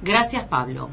Gracias, Pablo.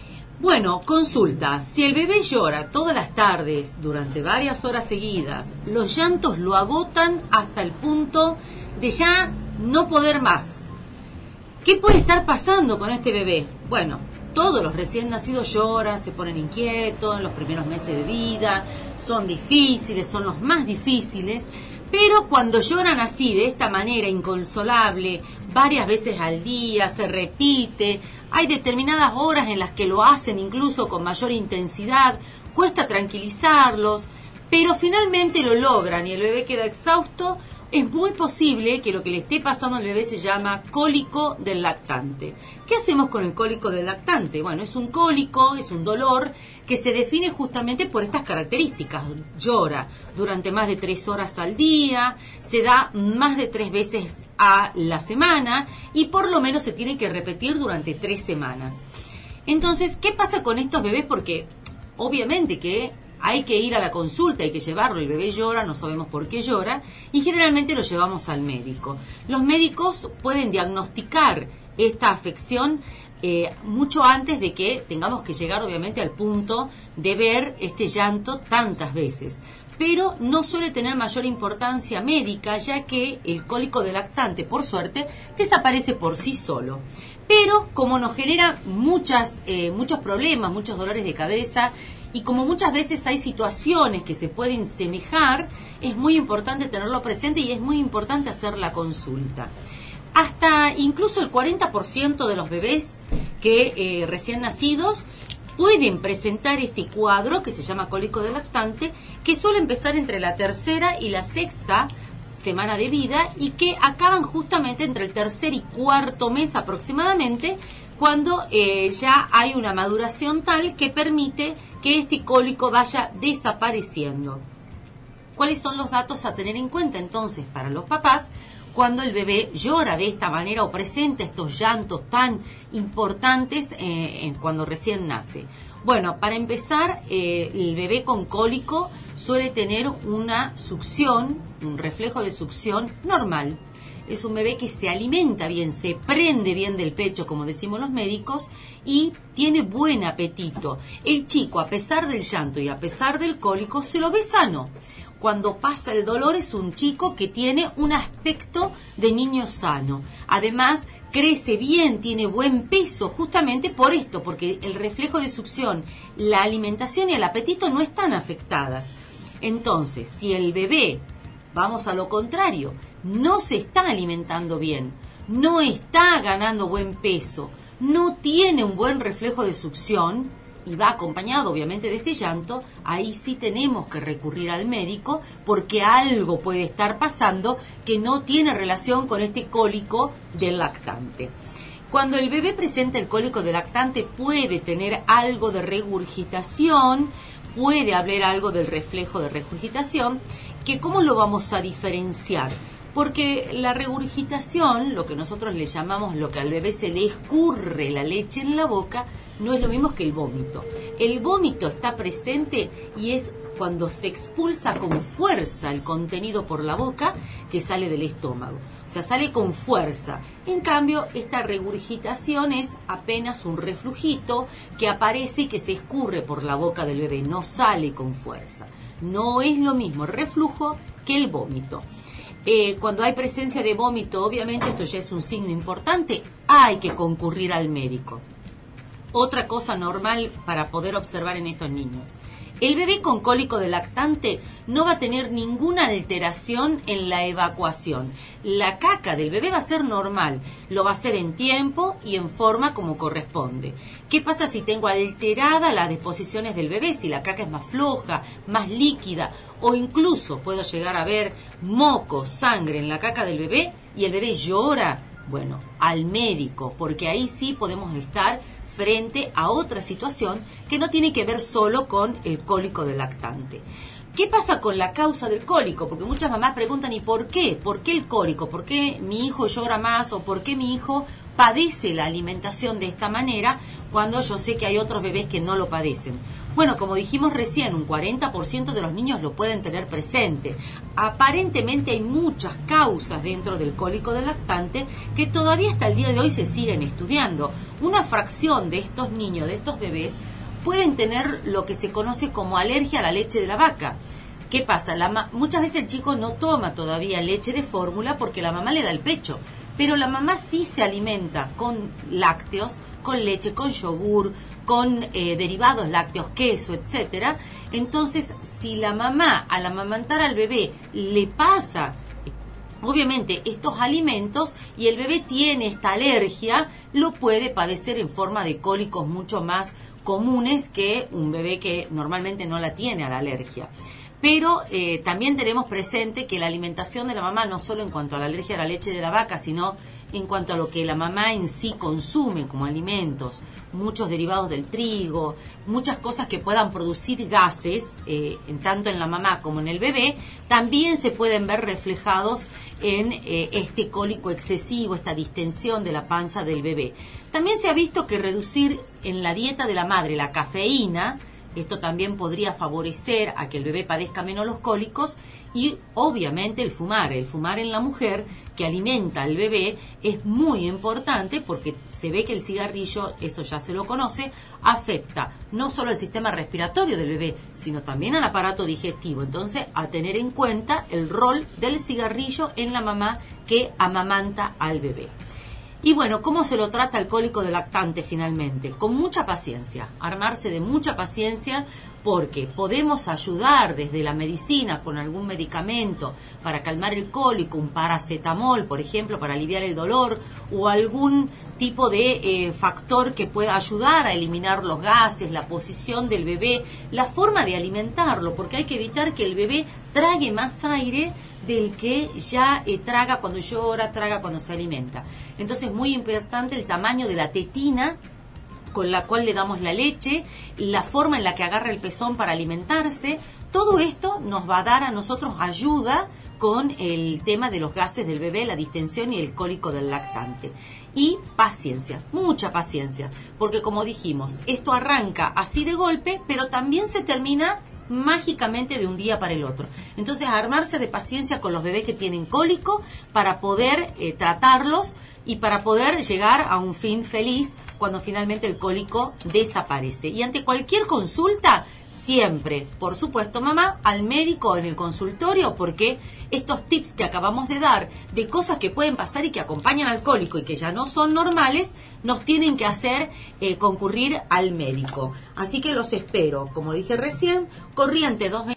Bueno, consulta. Si el bebé llora todas las tardes durante varias horas seguidas, los llantos lo agotan hasta el punto de ya no poder más. ¿Qué puede estar pasando con este bebé? Bueno, todos los recién nacidos lloran, se ponen inquietos en los primeros meses de vida, son difíciles, son los más difíciles, pero cuando lloran así, de esta manera inconsolable, varias veces al día, se repite, hay determinadas horas en las que lo hacen incluso con mayor intensidad, cuesta tranquilizarlos, pero finalmente lo logran y el bebé queda exhausto. Es muy posible que lo que le esté pasando al bebé se llama cólico del lactante. ¿Qué hacemos con el cólico del lactante? Bueno, es un cólico, es un dolor que se define justamente por estas características. Llora durante más de 3 horas al día, se da más de 3 veces a la semana y por lo menos se tiene que repetir durante 3 semanas. Entonces, ¿qué pasa con estos bebés? Porque obviamente que hay que ir a la consulta, hay que llevarlo, el bebé llora, no sabemos por qué llora, y generalmente lo llevamos al médico. Los médicos pueden diagnosticar esta afección mucho antes de que tengamos que llegar obviamente al punto de ver este llanto tantas veces. Pero no suele tener mayor importancia médica, ya que el cólico del lactante, por suerte, desaparece por sí solo. Pero como nos genera muchos problemas, muchos dolores de cabeza, y como muchas veces hay situaciones que se pueden semejar, es muy importante tenerlo presente y es muy importante hacer la consulta. Hasta incluso el 40% de los bebés que recién nacidos pueden presentar este cuadro que se llama cólico del lactante, que suele empezar entre la 3ª y la 6ª semana de vida y que acaban justamente entre el 3er y 4.º mes aproximadamente, cuando ya hay una maduración tal que permite que este cólico vaya desapareciendo. ¿Cuáles son los datos a tener en cuenta entonces para los papás cuando el bebé llora de esta manera o presenta estos llantos tan importantes cuando recién nace? Bueno, para empezar, el bebé con cólico suele tener una succión, un reflejo de succión normal. Es un bebé que se alimenta bien, se prende bien del pecho, como decimos los médicos, y tiene buen apetito. El chico, a pesar del llanto y a pesar del cólico, se lo ve sano. Cuando pasa el dolor es un chico que tiene un aspecto de niño sano. Además, crece bien, tiene buen peso, justamente por esto, porque el reflejo de succión, la alimentación y el apetito no están afectadas. Entonces, si el bebé, vamos a lo contrario, no se está alimentando bien, no está ganando buen peso, no tiene un buen reflejo de succión y va acompañado obviamente de este llanto, ahí sí tenemos que recurrir al médico porque algo puede estar pasando que no tiene relación con este cólico del lactante. Cuando el bebé presenta el cólico del lactante puede tener algo de regurgitación, puede haber algo del reflejo de regurgitación, que ¿cómo lo vamos a diferenciar? Porque la regurgitación, lo que nosotros le llamamos, lo que al bebé se le escurre la leche en la boca, no es lo mismo que el vómito. El vómito está presente y es cuando se expulsa con fuerza el contenido por la boca que sale del estómago. O sea, sale con fuerza. En cambio, esta regurgitación es apenas un reflujito que aparece y que se escurre por la boca del bebé, no sale con fuerza. No es lo mismo el reflujo que el vómito. Cuando hay presencia de vómito, obviamente esto ya es un signo importante, hay que concurrir al médico. Otra cosa normal para poder observar en estos niños: el bebé con cólico de lactante no va a tener ninguna alteración en la evacuación. La caca del bebé va a ser normal, lo va a hacer en tiempo y en forma como corresponde. ¿Qué pasa si tengo alteradas las disposiciones del bebé? Si la caca es más floja, más líquida, o incluso puedo llegar a ver moco, sangre en la caca del bebé y el bebé llora, bueno, al médico, porque ahí sí podemos estar frente a otra situación que no tiene que ver solo con el cólico del lactante. ¿Qué pasa con la causa del cólico? Porque muchas mamás preguntan, ¿y por qué? ¿Por qué el cólico? ¿Por qué mi hijo llora más? ¿O por qué mi hijo padece la alimentación de esta manera cuando yo sé que hay otros bebés que no lo padecen? Bueno, como dijimos recién, un 40% de los niños lo pueden tener presente. Aparentemente hay muchas causas dentro del cólico del lactante que todavía hasta el día de hoy se siguen estudiando. Una fracción de estos niños, de estos bebés, pueden tener lo que se conoce como alergia a la leche de la vaca. ¿Qué pasa? Muchas veces el chico no toma todavía leche de fórmula porque la mamá le da el pecho, pero la mamá sí se alimenta con lácteos, con leche, con yogur, con derivados lácteos, queso, etcétera. Entonces, si la mamá al amamantar al bebé le pasa obviamente estos alimentos y el bebé tiene esta alergia, lo puede padecer en forma de cólicos mucho más comunes que un bebé que normalmente no la tiene a la alergia. Pero también tenemos presente que la alimentación de la mamá, no solo en cuanto a la alergia a la leche de la vaca, sino en cuanto a lo que la mamá en sí consume como alimentos, muchos derivados del trigo, muchas cosas que puedan producir gases, tanto en la mamá como en el bebé, también se pueden ver reflejados en este cólico excesivo, esta distensión de la panza del bebé. También se ha visto que reducir en la dieta de la madre la cafeína, esto también podría favorecer a que el bebé padezca menos los cólicos, y obviamente el fumar en la mujer que alimenta al bebé es muy importante porque se ve que el cigarrillo, eso ya se lo conoce, afecta no solo al sistema respiratorio del bebé, sino también al aparato digestivo. Entonces, a tener en cuenta el rol del cigarrillo en la mamá que amamanta al bebé. Y bueno, ¿cómo se lo trata el cólico del lactante finalmente? Con mucha paciencia, armarse de mucha paciencia, porque podemos ayudar desde la medicina con algún medicamento para calmar el cólico, un paracetamol, por ejemplo, para aliviar el dolor, o algún tipo de factor que pueda ayudar a eliminar los gases, la posición del bebé, la forma de alimentarlo, porque hay que evitar que el bebé trague más aire del que ya traga cuando llora, traga cuando se alimenta. Entonces, muy importante el tamaño de la tetina con la cual le damos la leche, la forma en la que agarra el pezón para alimentarse. Todo esto nos va a dar a nosotros ayuda con el tema de los gases del bebé, la distensión y el cólico del lactante. Y paciencia, mucha paciencia, porque como dijimos, esto arranca así de golpe, pero también se termina mágicamente de un día para el otro. Entonces, armarse de paciencia con los bebés que tienen cólico para poder tratarlos y para poder llegar a un fin feliz cuando finalmente el cólico desaparece. Y ante cualquier consulta, siempre, por supuesto, mamá, al médico en el consultorio, porque estos tips que acabamos de dar, de cosas que pueden pasar y que acompañan al cólico y que ya no son normales, nos tienen que hacer concurrir al médico. Así que los espero, como dije recién, Corriente 220.